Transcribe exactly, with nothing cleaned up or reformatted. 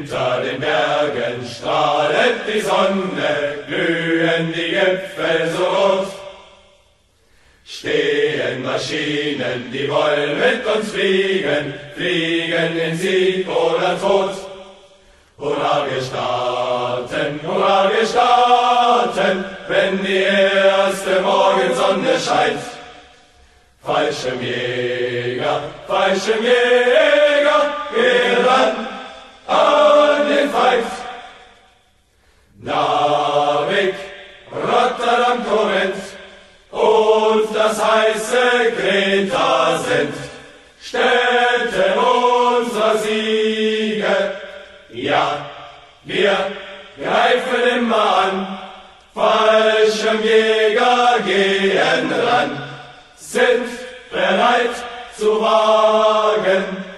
Hinter den Bergen strahlet die Sonne, glühen die Gipfel so rot. Stehen Maschinen, die wollen mit uns fliegen, fliegen in Sieg oder Tod. Hurra, wir starten, hurra, wir starten, wenn die erste Morgensonne scheint. Fallschirmjäger, Fallschirmjäger, geh ran an den Feind. Narvik, Rotterdam, Korinth und das heiße Kreta sind Städte unserer Siege. Ja, wir greifen immer an, Fallschirmjäger gehen ran, sind bereit zu wagen.